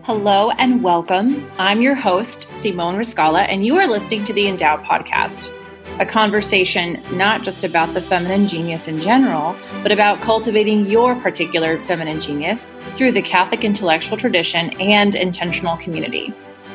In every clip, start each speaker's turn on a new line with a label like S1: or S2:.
S1: Hello and welcome. I'm your host, Simone Riscala, and you are listening to the Endow Podcast, a conversation not just about the feminine genius in general, but about cultivating your particular feminine genius through the Catholic intellectual tradition and intentional community.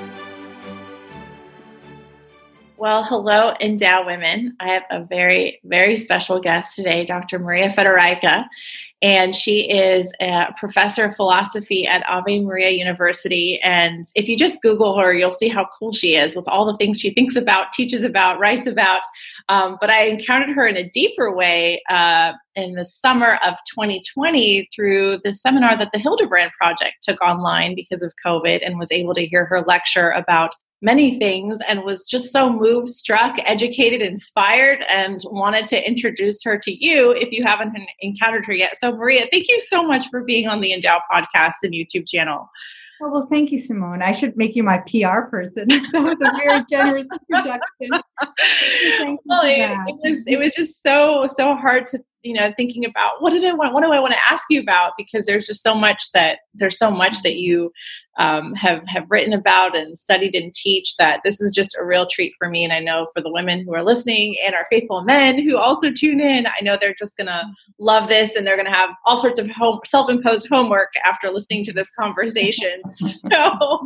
S1: Well, hello, Endow women. I have a very, very special guest today, Dr. Maria Federica, and she is a professor of philosophy at Ave Maria University. And if you just Google her, you'll see how cool she is with all the things she thinks about, teaches about, writes about. But I encountered her in a deeper way in the summer of 2020 through the seminar that the Hildebrand Project took online because of COVID, and was able to hear her lecture about many things, and was just so moved, struck, educated, inspired, and wanted to introduce her to you if you haven't encountered her yet. So Maria, thank you so much for being on the Endow Podcast and YouTube channel.
S2: Oh, well, thank you, Simone. I should make you my PR person. That was a very generous introduction.
S1: Well, it was just so hard to, thinking about what do I want to ask you about, because there's so much that you have written about and studied and teach, that this is just a real treat for me. And I know for the women who are listening and our faithful men who also tune in, I know they're just going to love this, and they're going to have all sorts of self-imposed homework after listening to this conversation. So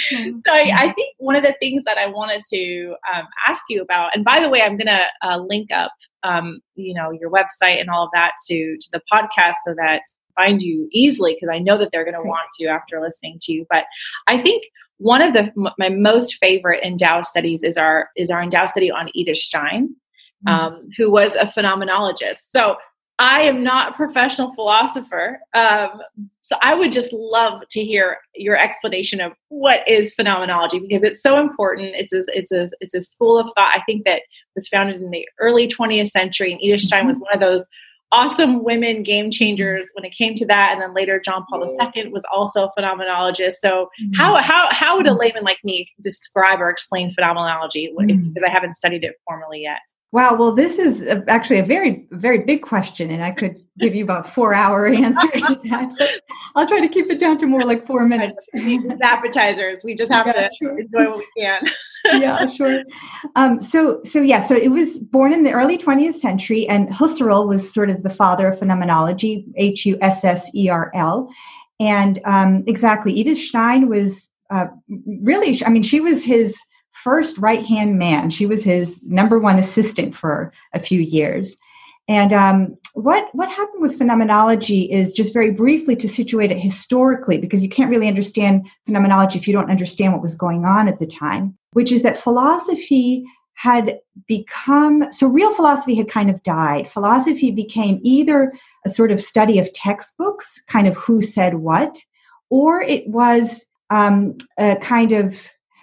S1: I think one of the things that I wanted to ask you about, and by the way, I'm going to link up, your website and all of that to the podcast so that find you easily, because I know that they're going to want to after listening to you. But I think one of my most favorite Endow studies is our Endow study on Edith Stein, who was a phenomenologist. So I am not a professional philosopher, so I would just love to hear your explanation of what is phenomenology, because it's so important. It's a school of thought, I think, that was founded in the early 20th century, and Edith Stein was one of those awesome women game changers when it came to that. And then later, John Paul II was also a phenomenologist. So how would a layman like me describe or explain phenomenology, because I haven't studied it formally yet?
S2: Wow. Well, this is actually a very, very big question, and I could give you about 4-hour answer to that. But I'll try to keep it down to more like 4 minutes.
S1: These appetizers. We just have to enjoy what we can.
S2: Yeah, sure. So it was born in the early 20th century, and Husserl was sort of the father of phenomenology, Husserl. And exactly, Edith Stein was she was his first right-hand man. She was his number one assistant for a few years. And what happened with phenomenology is, just very briefly to situate it historically, because you can't really understand phenomenology if you don't understand what was going on at the time, which is that philosophy had become, so real philosophy had kind of died. Philosophy became either a sort of study of textbooks, kind of who said what, or it was a kind of,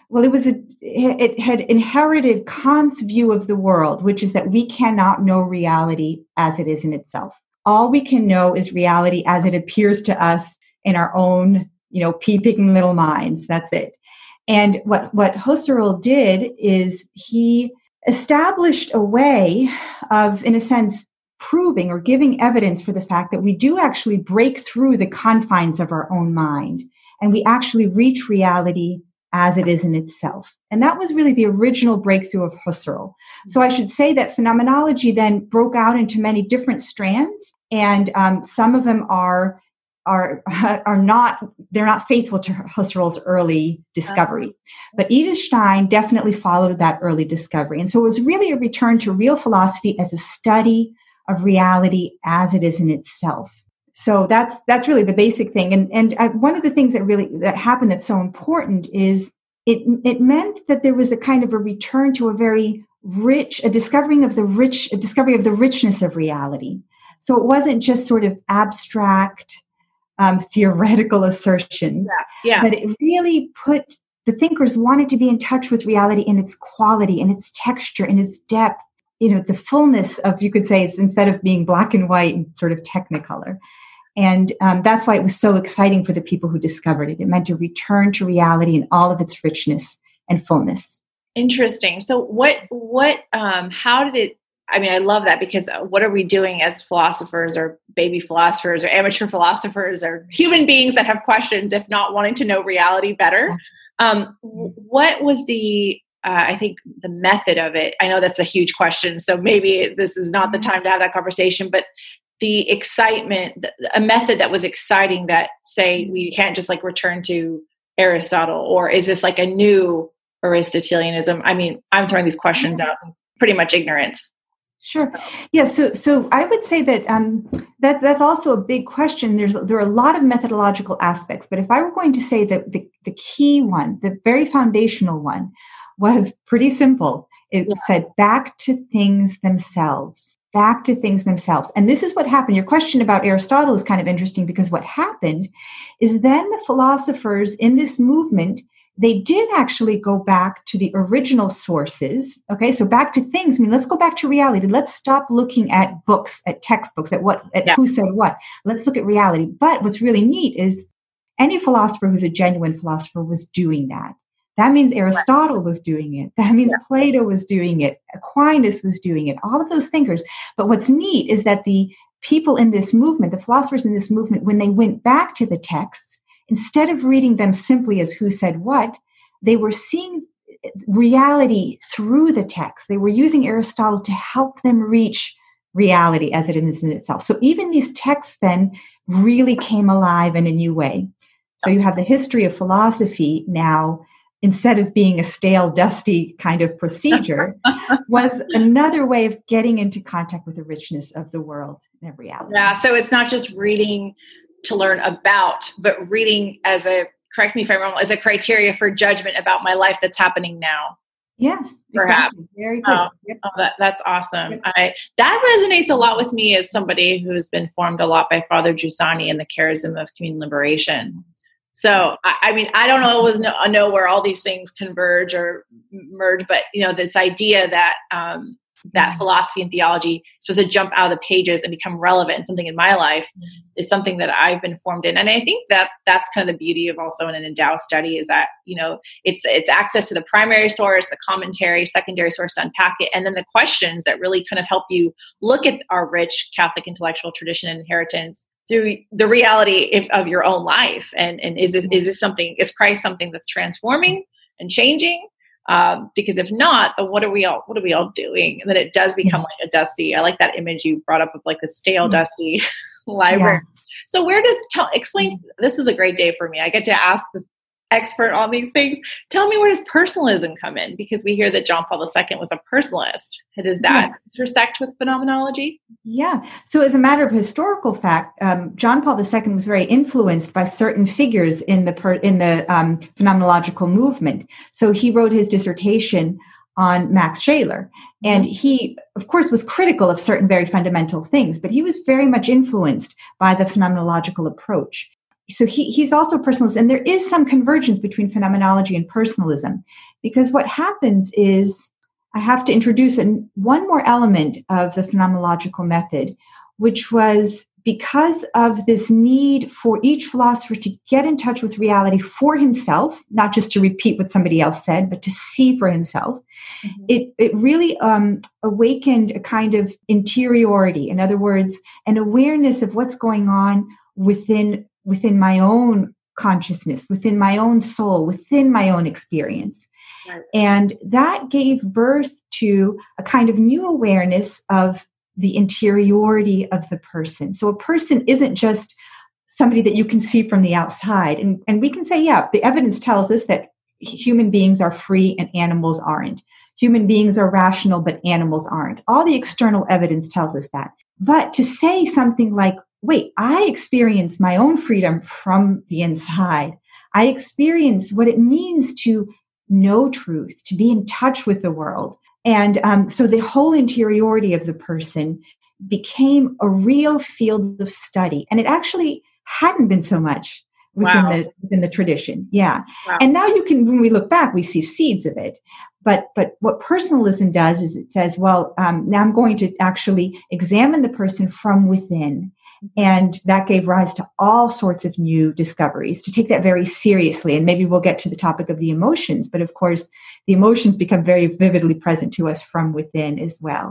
S2: it had inherited Kant's view of the world, which is that we cannot know reality as it is in itself. All we can know is reality as it appears to us in our own, peeping little minds. That's it. And what Husserl did is he established a way of, in a sense, proving or giving evidence for the fact that we do actually break through the confines of our own mind, and we actually reach reality as it is in itself. And that was really the original breakthrough of Husserl. So I should say that phenomenology then broke out into many different strands, and some of them are not, they're not faithful to Husserl's early discovery. But Edith Stein definitely followed that early discovery. And so it was really a return to real philosophy as a study of reality as it is in itself. So that's really the basic thing. And one of the things that happened that's so important is it meant that there was a kind of a return to a very rich, a discovery of the richness of reality. So it wasn't just sort of abstract, theoretical assertions, but it really the thinkers wanted to be in touch with reality in its quality, in its texture, in its depth, the fullness of, you could say, it's instead of being black and white and sort of technicolor. And that's why it was so exciting for the people who discovered it. It meant to return to reality in all of its richness and fullness.
S1: Interesting. So how did it I mean, I love that, because what are we doing as philosophers or baby philosophers or amateur philosophers or human beings that have questions, if not wanting to know reality better? What was I think the method of it? I know that's a huge question, so maybe this is not the time to have that conversation, but the excitement, a method that was exciting that, say, we can't just like return to Aristotle, or is this like a new Aristotelianism? I mean, I'm throwing these questions out in pretty much ignorance.
S2: Sure. Yeah. So I would say that that's also a big question. There are a lot of methodological aspects, but if I were going to say that the key one, the very foundational one, was pretty simple. It said back to things themselves. Back to things themselves. And this is what happened. Your question about Aristotle is kind of interesting, because what happened is then the philosophers in this movement, they did actually go back to the original sources. Okay, so back to things. I mean, let's go back to reality. Let's stop looking at books, at textbooks, at who said what. Let's look at reality. But what's really neat is any philosopher who's a genuine philosopher was doing that. That means Aristotle was doing it. That means Plato was doing it. Aquinas was doing it. All of those thinkers. But what's neat is that the people in this movement, the philosophers in this movement, when they went back to the texts, instead of reading them simply as who said what, they were seeing reality through the text. They were using Aristotle to help them reach reality as it is in itself. So even these texts then really came alive in a new way. So you have the history of philosophy now, instead of being a stale, dusty kind of procedure, was another way of getting into contact with the richness of the world and of reality.
S1: Yeah, so it's not just reading to learn about, but reading as correct me if I'm wrong, as a criteria for judgment about my life that's happening now.
S2: Yes,
S1: perhaps.
S2: Exactly. Very good.
S1: That's awesome. That resonates a lot with me as somebody who's been formed a lot by Father Giussani and the charism of communal liberation. So, I mean, I don't always know where all these things converge or merge, but, this idea that that philosophy and theology is supposed to jump out of the pages and become relevant in something in my life is something that I've been formed in. And I think that that's kind of the beauty of also in an endowed study, is that, it's access to the primary source, the commentary, secondary source to unpack it, and then the questions that really kind of help you look at our rich Catholic intellectual tradition and inheritance through the reality of your own life. And is Christ something that's transforming and changing? Because if not, then what are we all doing? And then it does become like a dusty. I like that image you brought up of like the stale, dusty library. Yeah. So explain, this is a great day for me. I get to ask this expert on these things. Tell me, where does personalism come in? Because we hear that John Paul II was a personalist. Does that intersect with phenomenology?
S2: Yeah. So as a matter of historical fact, John Paul II was very influenced by certain figures in the phenomenological movement. So he wrote his dissertation on Max Scheler. And he, of course, was critical of certain very fundamental things, but he was very much influenced by the phenomenological approach. So he's also a personalist, and there is some convergence between phenomenology and personalism, because what happens is I have to introduce one more element of the phenomenological method, which was because of this need for each philosopher to get in touch with reality for himself, not just to repeat what somebody else said, but to see for himself. It really awakened a kind of interiority. In other words, an awareness of what's going on within my own consciousness, within my own soul, within my own experience. Right. And that gave birth to a kind of new awareness of the interiority of the person. So a person isn't just somebody that you can see from the outside. And we can say, the evidence tells us that human beings are free and animals aren't. Human beings are rational, but animals aren't. All the external evidence tells us that. But to say something like, wait, I experience my own freedom from the inside. I experience what it means to know truth, to be in touch with the world. And so the whole interiority of the person became a real field of study. And it actually hadn't been so much within the tradition. Yeah. Wow. And now when we look back, we see seeds of it. But what personalism does is it says, now I'm going to actually examine the person from within. And that gave rise to all sorts of new discoveries, to take that very seriously. And maybe we'll get to the topic of the emotions. But of course, the emotions become very vividly present to us from within as well.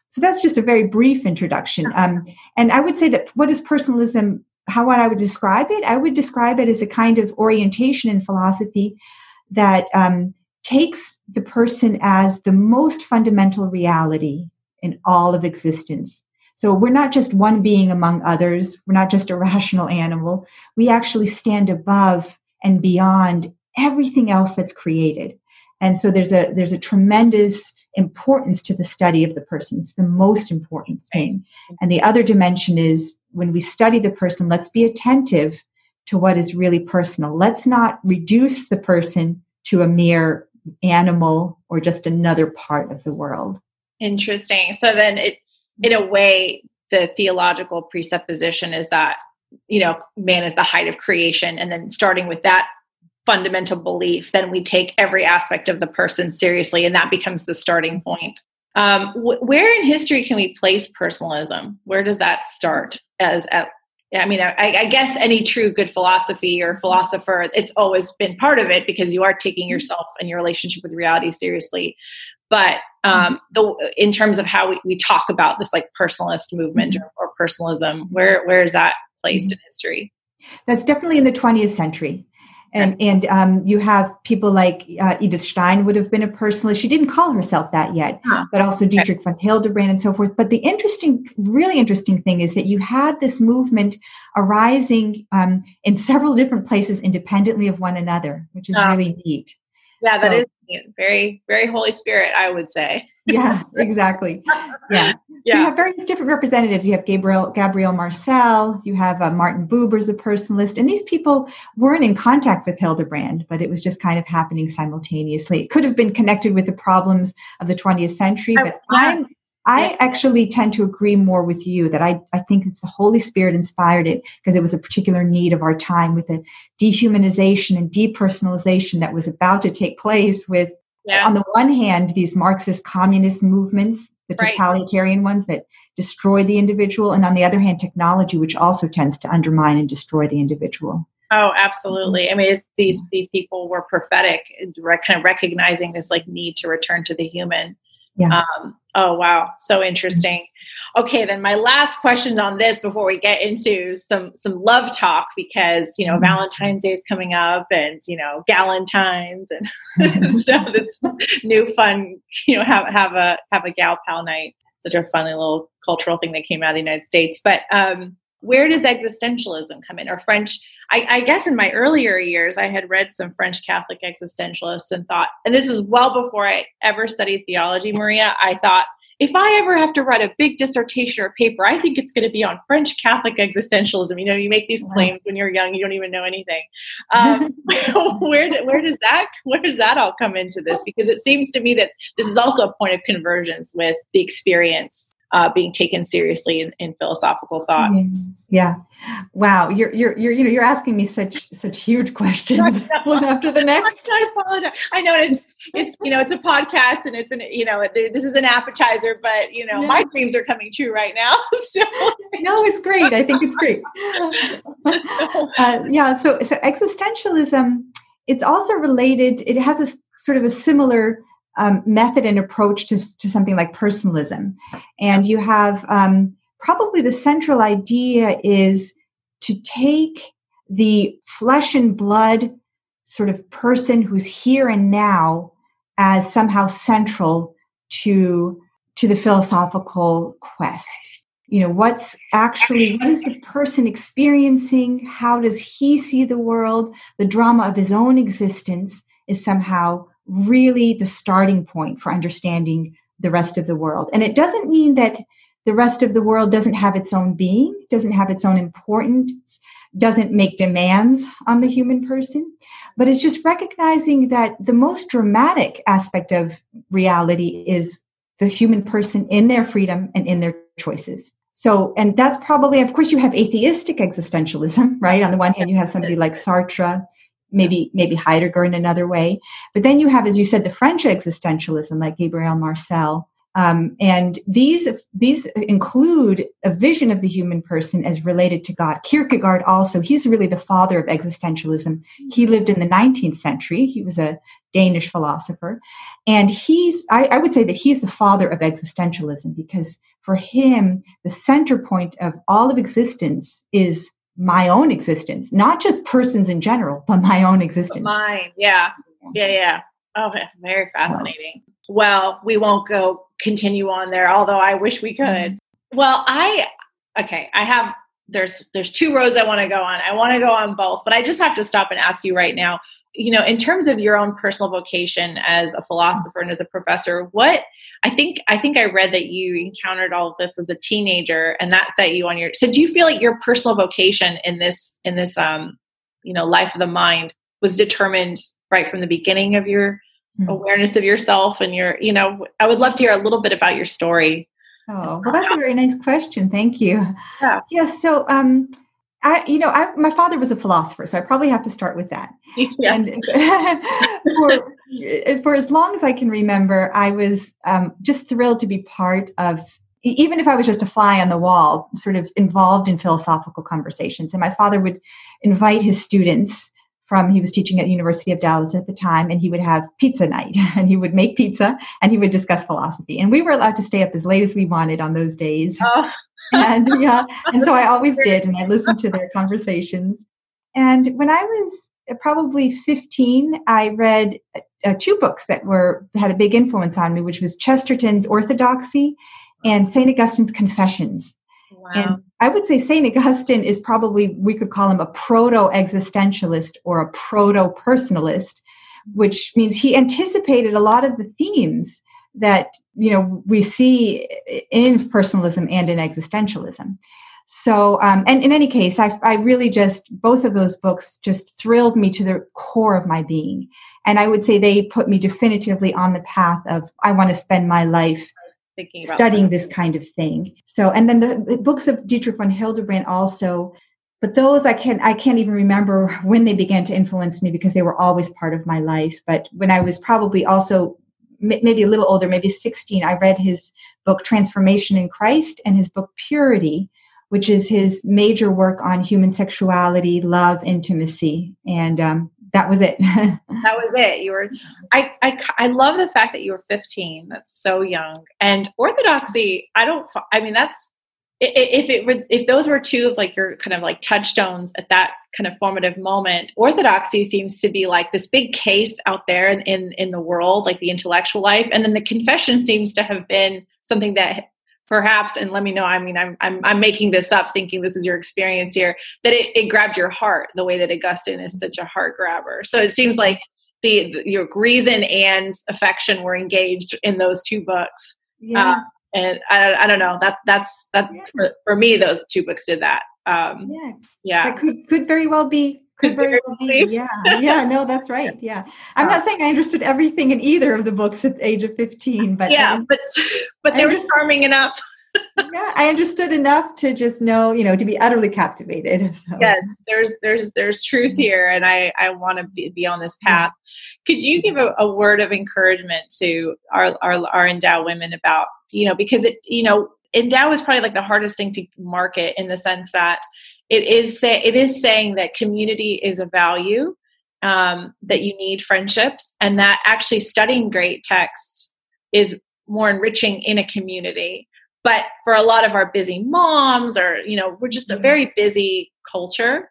S2: So that's just a very brief introduction. And I would say that what is personalism, how I would describe it? I would describe it as a kind of orientation in philosophy that takes the person as the most fundamental reality in all of existence. So we're not just one being among others. We're not just a rational animal. We actually stand above and beyond everything else that's created. And so there's a tremendous importance to the study of the person. It's the most important thing. And the other dimension is when we study the person, let's be attentive to what is really personal. Let's not reduce the person to a mere animal or just another part of the world.
S1: Interesting. So then in a way, the theological presupposition is that, man is the height of creation. And then starting with that fundamental belief, then we take every aspect of the person seriously, and that becomes the starting point. Where in history can we place personalism? Where does that start? I guess any true good philosophy or philosopher, it's always been part of it because you are taking yourself and your relationship with reality seriously. But in terms of how we talk about this like personalist movement or personalism, where is that placed in history?
S2: That's definitely in the 20th century. And you have people like Edith Stein would have been a personalist. She didn't call herself that yet, but also Dietrich von Hildebrand and so forth. But the really interesting thing is that you had this movement arising in several different places independently of one another, which is really neat.
S1: Yeah, that is very, very Holy Spirit, I would say.
S2: Yeah, exactly. Yeah. So you have various different representatives. You have Gabriel Marcel, you have Martin Buber's a personalist, and these people weren't in contact with Hildebrand, but it was just kind of happening simultaneously. It could have been connected with the problems of the 20th century, but I actually tend to agree more with you that I think it's the Holy Spirit inspired it because it was a particular need of our time with the dehumanization and depersonalization that was about to take place with, on the one hand, these Marxist communist movements, the totalitarian ones that destroy the individual, and on the other hand, technology, which also tends to undermine and destroy the individual.
S1: Oh, absolutely. I mean, these people were prophetic, kind of recognizing this like need to return to the human.
S2: Yeah.
S1: Oh, wow. So interesting. Okay. Then my last question on this before we get into some love talk, because, Valentine's Day is coming up and, Galentine's and so this new fun, have a gal pal night, such a funny little cultural thing that came out of the United States. But, where does existentialism come in? Or French, I guess in my earlier years, I had read some French Catholic existentialists and thought, and this is well before I ever studied theology, Maria, I thought, if I ever have to write a big dissertation or paper, I think it's going to be on French Catholic existentialism. You make these claims when you're young, you don't even know anything. Where does that all come into this? Because it seems to me that this is also a point of convergence with the experience being taken seriously in philosophical thought.
S2: Yeah. Wow. You're asking me such huge questions one after the next.
S1: I apologize. I know it's it's a podcast and it's this is an appetizer, but my dreams are coming true right now. So.
S2: No, it's great. I think it's great. So existentialism, it's also related. It has a sort of a similar method and approach to something like personalism. And you have probably the central idea is to take the flesh and blood sort of person who's here and now as somehow central to the philosophical quest. What is the person experiencing? How does he see the world? The drama of his own existence is somehow really the starting point for understanding the rest of the world. And it doesn't mean that the rest of the world doesn't have its own being, doesn't have its own importance, doesn't make demands on the human person, but it's just recognizing that the most dramatic aspect of reality is the human person in their freedom and in their choices. So, and that's probably, of course, you have atheistic existentialism, right? On the one hand, you have somebody like Sartre, maybe Heidegger in another way. But then you have, as you said, the French existentialism like Gabriel Marcel. And these include a vision of the human person as related to God. Kierkegaard also, he's really the father of existentialism. He lived in the 19th century. He was a Danish philosopher. And I would say that he's the father of existentialism, because for him, the center point of all of existence is my own existence, not just persons in general, but my own existence.
S1: Mine, yeah. Oh, very fascinating. Well, we won't continue on there, although I wish we could. Well, there's two roads I want to go on. I want to go on both, but I just have to stop and ask you right now, in terms of your own personal vocation as a philosopher and as a professor, I think I read that you encountered all of this as a teenager, and that set you on so do you feel like your personal vocation in this life of the mind was determined right from the beginning of your awareness of yourself and I would love to hear a little bit about your story.
S2: Oh, well, that's a very nice question. Thank you. Yeah. So, my father was a philosopher, so I probably have to start with that. Yeah. And for as long as I can remember, I was just thrilled to be part of, even if I was just a fly on the wall, sort of involved in philosophical conversations. And my father would invite his students he was teaching at the University of Dallas at the time, and he would have pizza night, and he would make pizza, and he would discuss philosophy. And we were allowed to stay up as late as we wanted on those days. Oh. And so I always did, and I listened to their conversations. And when I was probably 15, I read two books that had a big influence on me, which was Chesterton's Orthodoxy and St. Augustine's Confessions. Wow. And I would say St. Augustine is probably, we could call him a proto-existentialist or a proto-personalist, which means he anticipated a lot of the themes that, we see in personalism and in existentialism. So, and in any case, I really both of those books just thrilled me to the core of my being. And I would say they put me definitively on the path of, I want to spend my life studying this kind of thing. So, and then the books of Dietrich von Hildebrand also, but those I can't even remember when they began to influence me, because they were always part of my life. But when I was probably also maybe a little older, maybe 16, I read his book Transformation in Christ and his book Purity, which is his major work on human sexuality, love, intimacy. And that was it.
S1: That was it. I love the fact that you were 15. That's so young. And orthodoxy, if those were two of like your kind of like touchstones at that kind of formative moment, orthodoxy seems to be like this big case out there in the world, like the intellectual life. And then the confession seems to have been something that perhaps, and let me know, I'm making this up thinking this is your experience here, that it grabbed your heart the way that Augustine is such a heart grabber. So it seems like your reason and affection were engaged in those two books. Yeah. And I don't know, that's for me, those two books did that.
S2: That could very well be. Could very well be. Yeah. No, that's right. Yeah. I'm not saying I understood everything in either of the books at the age of 15, but
S1: but they were charming enough.
S2: Yeah, I understood enough to just know, to be utterly captivated. So.
S1: Yes, there's truth here, and I want to be on this path. Could you give a word of encouragement to our Endow women about, because Endow is probably like the hardest thing to market, in the sense that it is saying that community is a value, that you need friendships, and that actually studying great texts is more enriching in a community. But for a lot of our busy moms, or, we're just a very busy culture.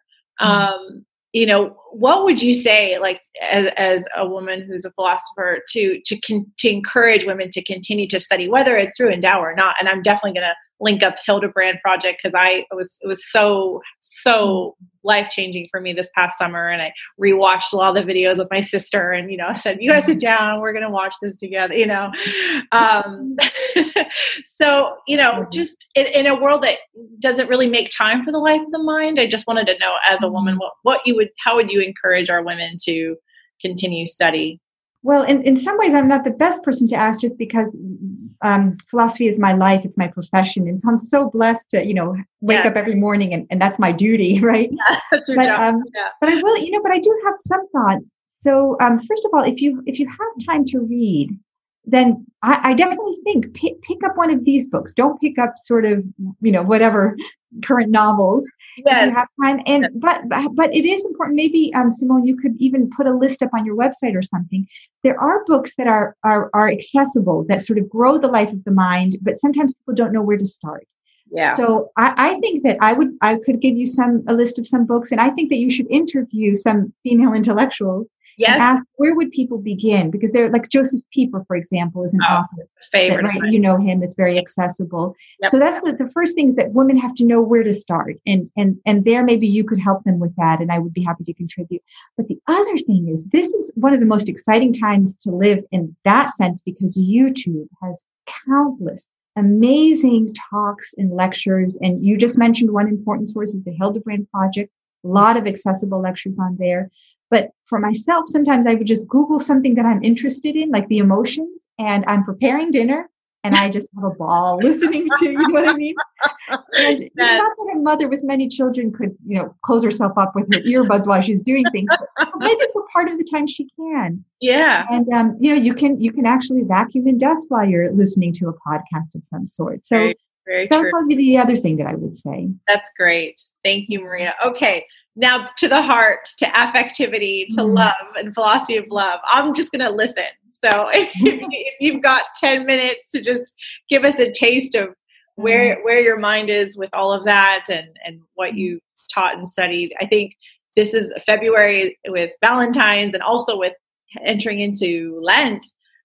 S1: What would you say, like, as a woman who's a philosopher, to encourage women to continue to study, whether it's through Endow or not? And I'm definitely going to link up Hildebrand Project, because it was so life-changing for me this past summer, and I rewatched a lot of the videos with my sister, and I said, you guys sit down, we're gonna watch this together. So just in a world that doesn't really make time for the life of the mind, I just wanted to know, as a woman, how would you encourage our women to continue study?
S2: Well, in some ways, I'm not the best person to ask, just because philosophy is my life. It's my profession. And so I'm so blessed to, wake up every morning and that's my duty, right?
S1: Yeah, that's your job.
S2: But I will, but I do have some thoughts. So first of all, if you have time to read, then I definitely think pick up one of these books. Don't pick up sort of, whatever current novels if you have time. And but it is important. Maybe Simone, you could even put a list up on your website or something. There are books that are accessible, that sort of grow the life of the mind, but sometimes people don't know where to start.
S1: Yeah.
S2: So I think that I could give you a list of some books, and I think that you should interview some female intellectuals. Yes. And ask, where would people begin? Because they're like Joseph Pieper, for example, is an author.
S1: Favorite.
S2: That, right, you know him, that's very accessible. Yep. So that's the first thing, is that women have to know where to start. And there maybe you could help them with that, and I would be happy to contribute. But the other thing is, this is one of the most exciting times to live in that sense, because YouTube has countless amazing talks and lectures. And you just mentioned one important source is the Hildebrand Project. A lot of accessible lectures on there. But for myself, sometimes I would just Google something that I'm interested in, like the emotions, and I'm preparing dinner, and I just have a ball listening to, you know what I mean? And it's not that a mother with many children could, close herself up with her earbuds while she's doing things, but maybe for part of the time she can.
S1: Yeah.
S2: And, you can actually vacuum and dust while you're listening to a podcast of some sort. So that would probably be the other thing that I would say.
S1: That's great. Thank you, Maria. Okay. Now to the heart, to affectivity, to love and philosophy of love. I'm just going to listen. So if you've got 10 minutes to just give us a taste of where your mind is with all of that and what you taught and studied. I think this is February with Valentine's, and also with entering into Lent,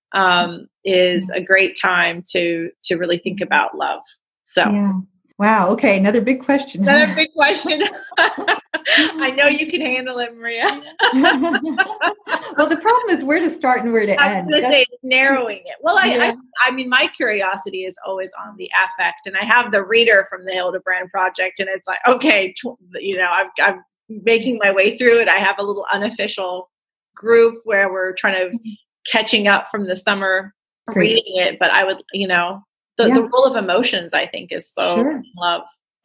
S1: is a great time to really think about love. So.
S2: Yeah. Wow. Okay. Another big question.
S1: Another big question. I know you can handle it, Maria.
S2: Well, the problem is where to start and where to end.
S1: I was going to say narrowing it. Well, I mean, my curiosity is always on the affect, and I have the reader from the Hildebrand Project, and it's like, okay, I'm making my way through it. I have a little unofficial group where we're trying to catching up from the summer reading it, but I would, the role of emotions, I think, is so love.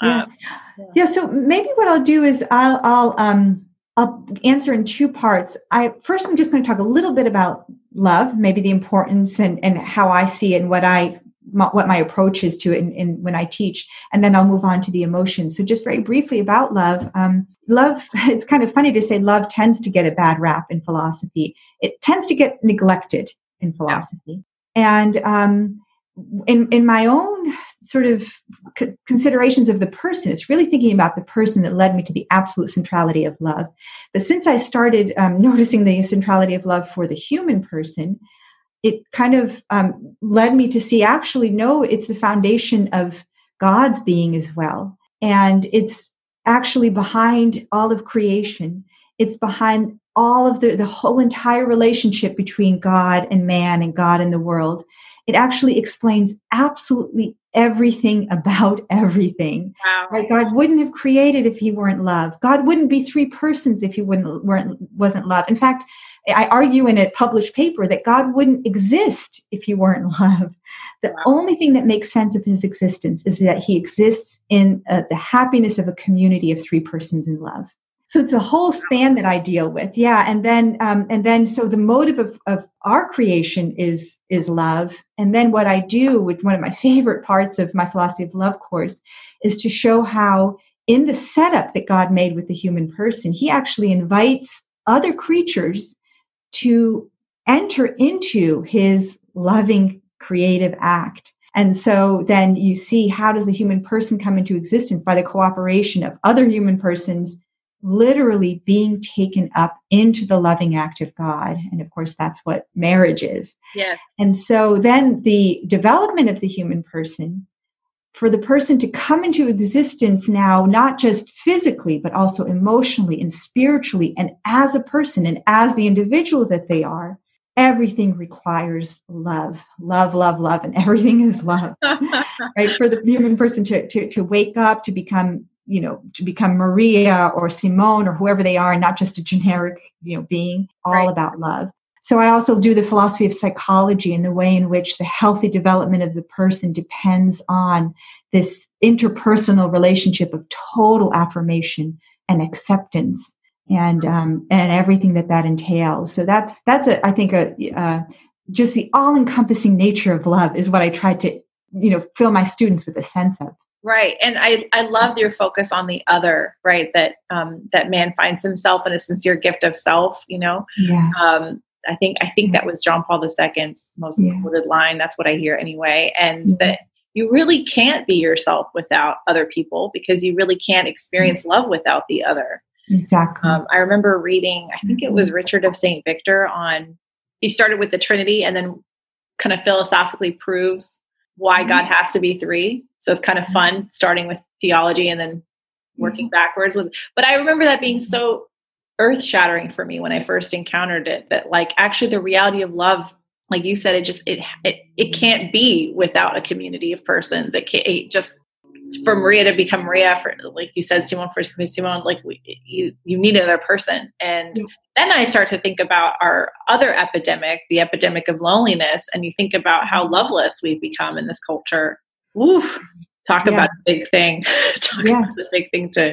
S2: So maybe what I'll do is I'll answer in two parts. First, I'm just going to talk a little bit about love, maybe the importance and how I see it, and what my approach is to it and when I teach, and then I'll move on to the emotions. So just very briefly about love. Love, it's kind of funny to say love tends to get a bad rap in philosophy. It tends to get neglected in philosophy. And in my own sort of considerations of the person, it's really thinking about the person that led me to the absolute centrality of love. But since I started noticing the centrality of love for the human person, it kind of led me to see, actually, no, it's the foundation of God's being as well. And it's actually behind all of creation. It's behind all of the whole entire relationship between God and man and God and the world. It actually explains absolutely everything about everything.
S1: Wow.
S2: Right? God wouldn't have created if he weren't love. God wouldn't be three persons if he wasn't love. In fact, I argue in a published paper that God wouldn't exist if he weren't love. The only thing that makes sense of his existence is that he exists in the happiness of a community of three persons in love. So it's a whole span that I deal with. Yeah. And then so the motive of our creation is love. And then what I do with one of my favorite parts of my philosophy of love course is to show how in the setup that God made with the human person, he actually invites other creatures to enter into his loving creative act. And so then you see, how does the human person come into existence? By the cooperation of other human persons, literally being taken up into the loving act of God. And of course, that's what marriage is.
S1: Yes.
S2: And so then the development of the human person, for the person to come into existence now, not just physically, but also emotionally and spiritually, and as a person and as the individual that they are, everything requires love, love, love, love, and everything is love. Right? For the human person to wake up, to become Maria or Simone or whoever they are, and not just a generic, being, all about love. So I also do the philosophy of psychology and the way in which the healthy development of the person depends on this interpersonal relationship of total affirmation and acceptance and everything that entails. So that's I think just the all-encompassing nature of love is what I try to, fill my students with a sense of.
S1: Right. And I loved your focus on the other, right? That man finds himself in a sincere gift of self,
S2: Yeah.
S1: I think that was John Paul II's most quoted line. That's what I hear anyway. And that you really can't be yourself without other people, because you really can't experience love without the other.
S2: Exactly.
S1: I remember reading, I think it was Richard of St. Victor he started with the Trinity and then kind of philosophically proves why God has to be three. So it's kind of fun starting with theology and then working backwards but I remember that being so earth shattering for me when I first encountered it, that like actually the reality of love, like you said, it can't be without a community of persons. It just, for Maria to become Maria, for like you said, Simone for Simone, like you need another person. And then I start to think about our other epidemic, the epidemic of loneliness. And you think about how loveless we've become in this culture. Woof. Talk about a big thing. About a big thing to,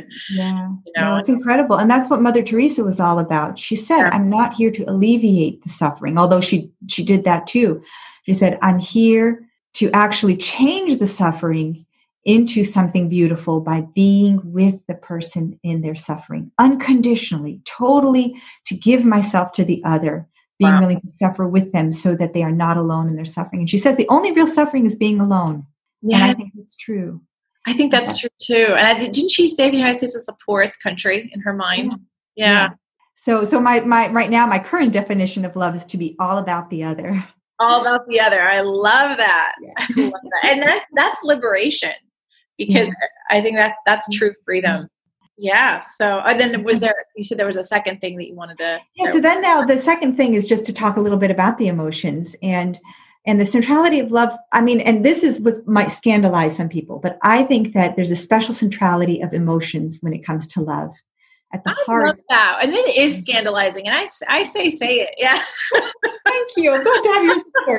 S2: No, it's incredible. And that's what Mother Teresa was all about. She said, I'm not here to alleviate the suffering, although she did that too. She said, I'm here to actually change the suffering into something beautiful by being with the person in their suffering, unconditionally, totally, to give myself to the other, being willing to suffer with them so that they are not alone in their suffering. And she says the only real suffering is being alone. Yeah. And I think that's true.
S1: I think that's true too. And didn't she say the United States was the poorest country in her mind? Yeah.
S2: So my right now, my current definition of love is to be all about the other.
S1: All about the other. I love that. Yeah. I love that. And that's liberation, because I think that's true freedom. Yeah. So, and then you said there was a second thing that you wanted to.
S2: Yeah. So then now the second thing is just to talk a little bit about the emotions and the centrality of love. I mean, and this might scandalize some people, but I think that there's a special centrality of emotions when it comes to love. At the heart.
S1: I love that. And it is scandalizing. And I say it. Yeah.
S2: Thank you. I'm glad to have your support.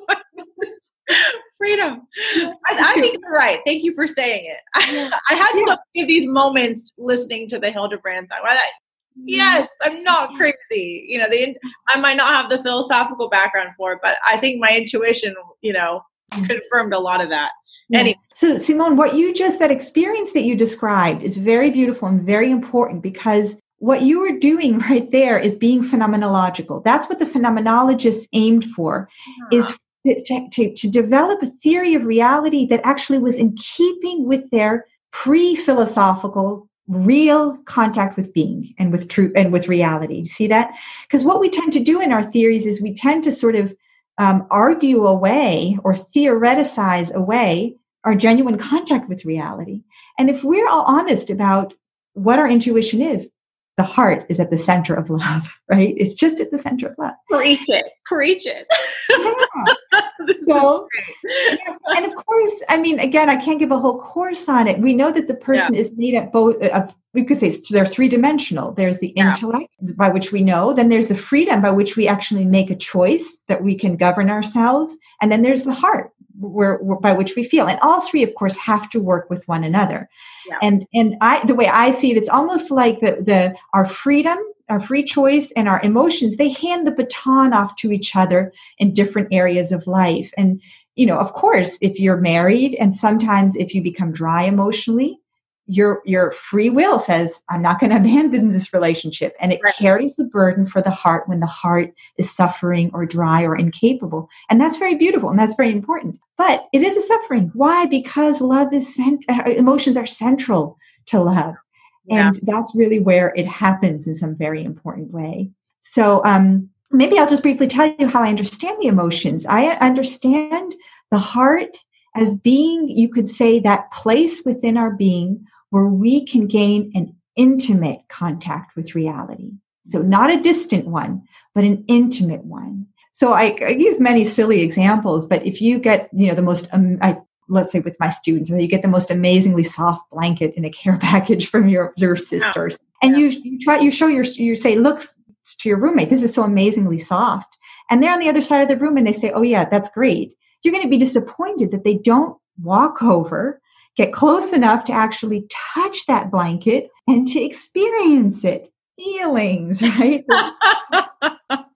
S1: Freedom. I think you're right. Thank you for saying it. I had so many of these moments listening to the Hildebrand thought, yes, I'm not crazy. I might not have the philosophical background for it, but I think my intuition, confirmed a lot of that.
S2: Yeah.
S1: Anyway.
S2: So Simone, that experience that you described is very beautiful and very important, because what you were doing right there is being phenomenological. That's what the phenomenologists aimed for, is to develop a theory of reality that actually was in keeping with their pre-philosophical real contact with being and with truth and with reality. You see that? Because what we tend to do in our theories is we tend to sort of argue away or theoreticize away our genuine contact with reality. And if we're all honest about what our intuition is, the heart is at the center of love, right? It's just at the center of love.
S1: Preach it.
S2: Yeah. So, yes. And of course, I mean, again, I can't give a whole course on it. We know that the person is made up both of, we could say they're three-dimensional. There's the intellect by which we know. Then there's the freedom by which we actually make a choice that we can govern ourselves. And then there's the heart by which we feel. And all three, of course, have to work with one another. Yeah. And the way I see it, it's almost like our freedom, our free choice, and our emotions, they hand the baton off to each other in different areas of life. And, of course, if you're married and sometimes if you become dry emotionally, your free will says, I'm not going to abandon this relationship. And it carries the burden for the heart when the heart is suffering or dry or incapable. And that's very beautiful. And that's very important. But it is a suffering. Why? Because love is emotions are central to love. Yeah. And that's really where it happens in some very important way. So maybe I'll just briefly tell you how I understand the emotions. I understand the heart as being, you could say, that place within our being where we can gain an intimate contact with reality. So not a distant one, but an intimate one. So I use many silly examples, but if you get, the most, let's say with my students, you get the most amazingly soft blanket in a care package from your sisters, and you say, look to your roommate, this is so amazingly soft. And they're on the other side of the room and they say, oh yeah, that's great. You're going to be disappointed that they don't walk over, get close enough to actually touch that blanket and to experience it. Feelings, right? So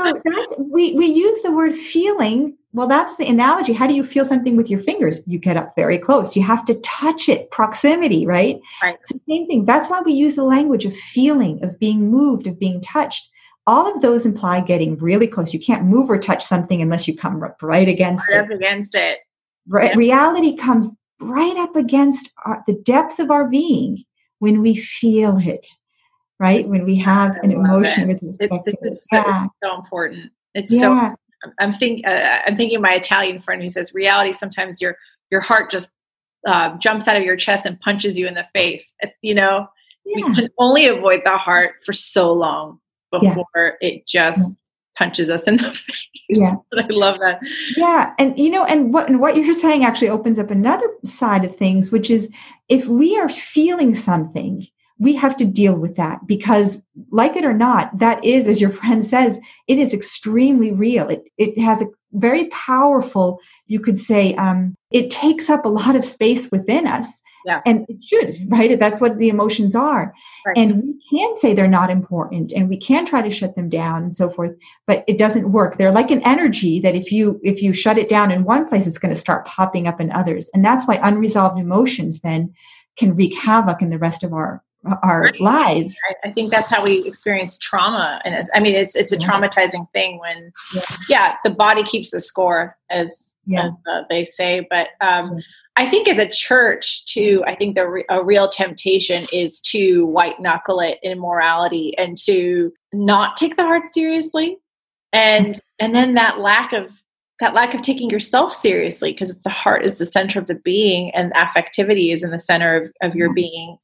S2: we use the word feeling. Well, that's the analogy. How do you feel something with your fingers? You get up very close. You have to touch it, proximity, right?
S1: Right.
S2: It's the same thing. That's why we use the language of feeling, of being moved, of being touched. All of those imply getting really close. You can't move or touch something unless you come right against it.
S1: Up against it.
S2: Right. Yeah. Reality comes right up against the depth of our being when we feel it, right? When we have an emotion with respect to it.
S1: Yeah. So important. It's so. I'm thinking of my Italian friend who says reality. Sometimes your heart just jumps out of your chest and punches you in the face. We can only avoid the heart for so long before it just punches us in the face. Yeah, I love that.
S2: Yeah, and what you're saying actually opens up another side of things, which is if we are feeling something, we have to deal with that because, like it or not, that is, as your friend says, it is extremely real. It has a very powerful, you could say, it takes up a lot of space within us.
S1: Yeah.
S2: And it should, right? That's what the emotions are. Right. And we can say they're not important and we can try to shut them down and so forth, but it doesn't work. They're like an energy that if you shut it down in one place, it's going to start popping up in others. And that's why unresolved emotions then can wreak havoc in the rest of our lives.
S1: I think that's how we experience trauma. And it's a traumatizing thing when, the body keeps the score as they say, but, I think as a church too, I think a real temptation is to white knuckle it in morality and to not take the heart seriously. And then that lack of taking yourself seriously, because if the heart is the center of the being and affectivity is in the center of your being,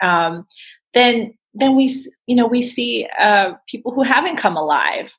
S1: then we see people who haven't come alive,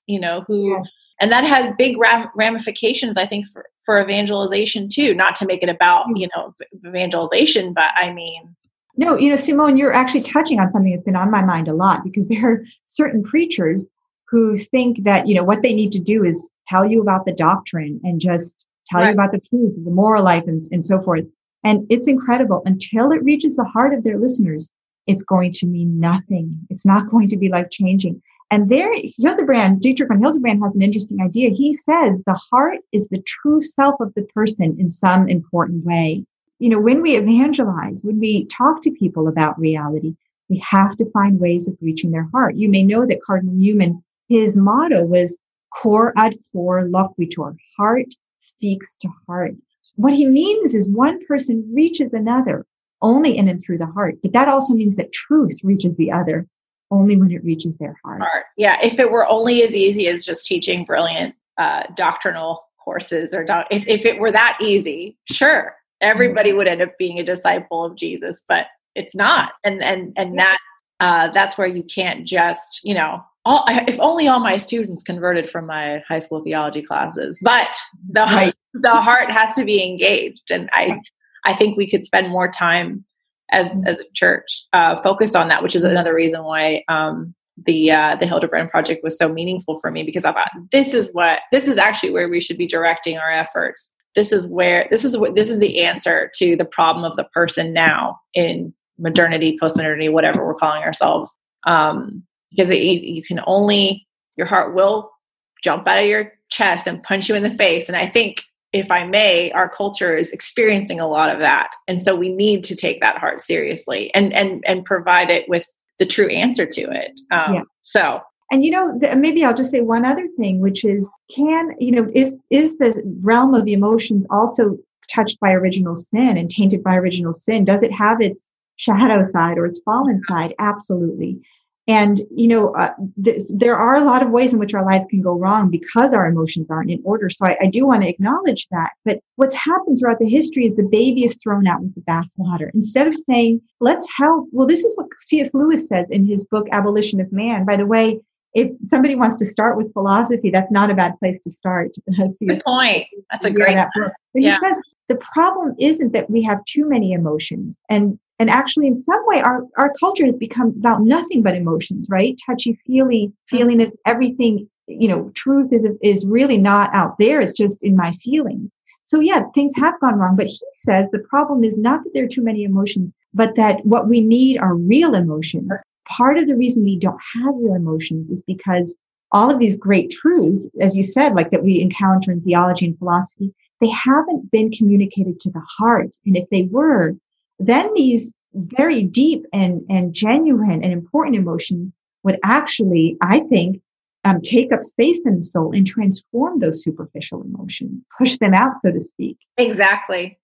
S1: and that has big ramifications, I think, for evangelization too, not to make it about, evangelization, but I mean.
S2: No, Simone, you're actually touching on something that's been on my mind a lot, because there are certain preachers who think that, what they need to do is tell you about the doctrine and just tell you about the truth, the moral life and so forth. And it's incredible. Until it reaches the heart of their listeners, it's going to mean nothing. It's not going to be life-changing. And there, Dietrich von Hildebrand has an interesting idea. He says the heart is the true self of the person in some important way. When we evangelize, when we talk to people about reality, we have to find ways of reaching their heart. You may know that Cardinal Newman, his motto was cor ad cor loquitur, heart speaks to heart. What he means is one person reaches another only in and through the heart. But that also means that truth reaches the other only when it reaches their heart.
S1: Yeah, if it were only as easy as just teaching brilliant doctrinal courses, or if it were that easy, sure, everybody would end up being a disciple of Jesus, but it's not. And that's where you can't just, if only all my students converted from my high school theology classes, but the heart has to be engaged. And I think we could spend more time as a church focused on that, which is another reason why the Hildebrand Project was so meaningful for me, because I thought this is actually where we should be directing our efforts. This is the answer to the problem of the person now in modernity, postmodernity, whatever we're calling ourselves. Because your heart will jump out of your chest and punch you in the face. And I think, if I may, our culture is experiencing a lot of that. And so we need to take that heart seriously and provide it with the true answer to it. And
S2: maybe I'll just say one other thing, which is, is the realm of the emotions also touched by original sin and tainted by original sin? Does it have its shadow side or its fallen side? Absolutely. And, there are a lot of ways in which our lives can go wrong because our emotions aren't in order. So I do want to acknowledge that. But what's happened throughout the history is the baby is thrown out with the bathwater. Instead of saying, let's help. Well, this is what C.S. Lewis says in his book, Abolition of Man. By the way, if somebody wants to start with philosophy, that's not a bad place to start.
S1: Good point. That's a great book.
S2: But he says the problem isn't that we have too many emotions. And actually, in some way, our culture has become about nothing but emotions, right? Touchy-feely, feeling is everything. Truth is really not out there. It's just in my feelings. So things have gone wrong. But he says the problem is not that there are too many emotions, but that what we need are real emotions. Part of the reason we don't have real emotions is because all of these great truths, as you said, like that we encounter in theology and philosophy, they haven't been communicated to the heart. And if they were, then these very deep and genuine and important emotions would actually, I think, take up space in the soul and transform those superficial emotions, push them out, so to speak.
S1: Exactly.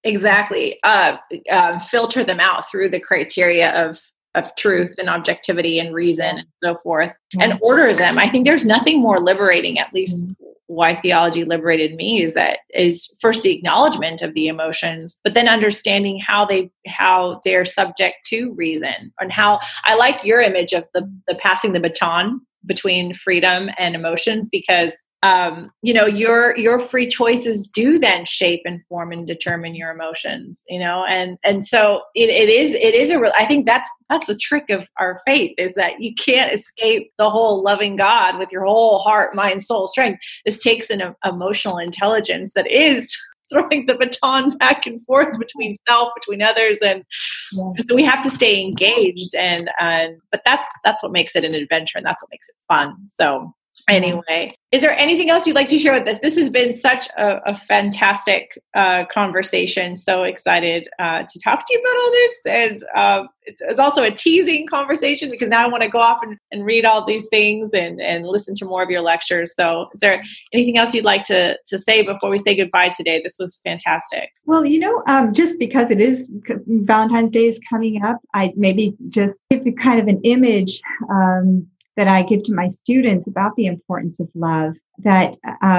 S1: Filter them out through the criteria of truth and objectivity and reason and so forth, and order them. I think there's nothing more liberating, at least why theology liberated me, is first the acknowledgement of the emotions, but then understanding how they're subject to reason, and how I like your image of the passing the baton between freedom and emotions, because your free choices do then shape and form and determine your emotions, and so it is I think that's the trick of our faith, is that you can't escape the whole loving God with your whole heart, mind, soul, strength. This takes an emotional intelligence that is throwing the baton back and forth between self, between others, and so we have to stay engaged, but that's what makes it an adventure, and that's what makes it fun. So anyway, is there anything else you'd like to share with us? This has been such a fantastic conversation. So excited to talk to you about all this. And it's also a teasing conversation, because now I want to go off and read all these things and listen to more of your lectures. So is there anything else you'd like to say before we say goodbye today? This was fantastic.
S2: Well, just because it is Valentine's Day is coming up, I maybe just give you kind of an image that I give to my students about the importance of love, that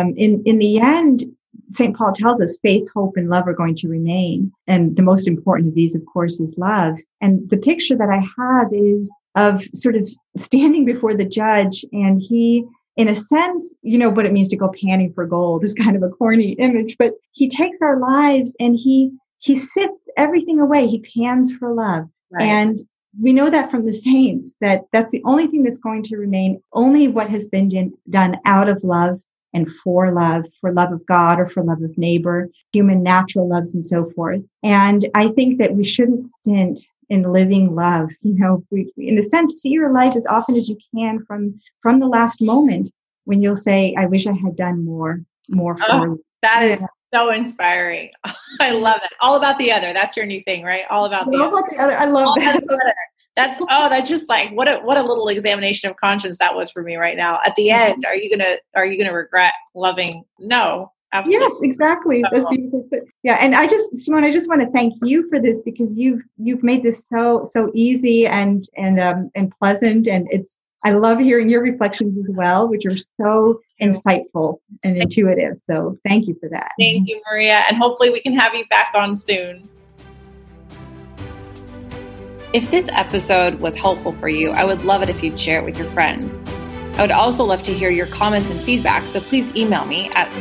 S2: in the end, St. Paul tells us faith, hope, and love are going to remain. And the most important of these, of course, is love. And the picture that I have is of sort of standing before the judge, and he, in a sense, what it means to go panning for gold is kind of a corny image, but he takes our lives and he sifts everything away. He pans for love. Right. And we know that from the saints, that's the only thing that's going to remain, only what has been done out of love and for love of God or for love of neighbor, human natural loves and so forth. And I think that we shouldn't stint in living love. We, in a sense, see your life as often as you can from the last moment when you'll say, I wish I had done more for you.
S1: That is so inspiring. I love it. All about the other. That's your new thing, right? All about the other. I love that. That's just like what a little examination of conscience that was for me right now. At the end, are you gonna regret loving? No, absolutely.
S2: Yes, exactly. That's beautiful. Yeah, and Simone, I just want to thank you for this, because you've made this so easy and pleasant, and I love hearing your reflections as well, which are so insightful and intuitive. So thank you for that.
S1: Thank you, Maria. And hopefully we can have you back on soon. If this episode was helpful for you, I would love it if you'd share it with your friends. I would also love to hear your comments and feedback, so please email me at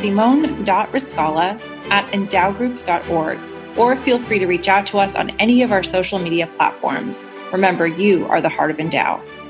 S1: simone.riscala@endowgroups.org, or feel free to reach out to us on any of our social media platforms. Remember, you are the heart of Endow.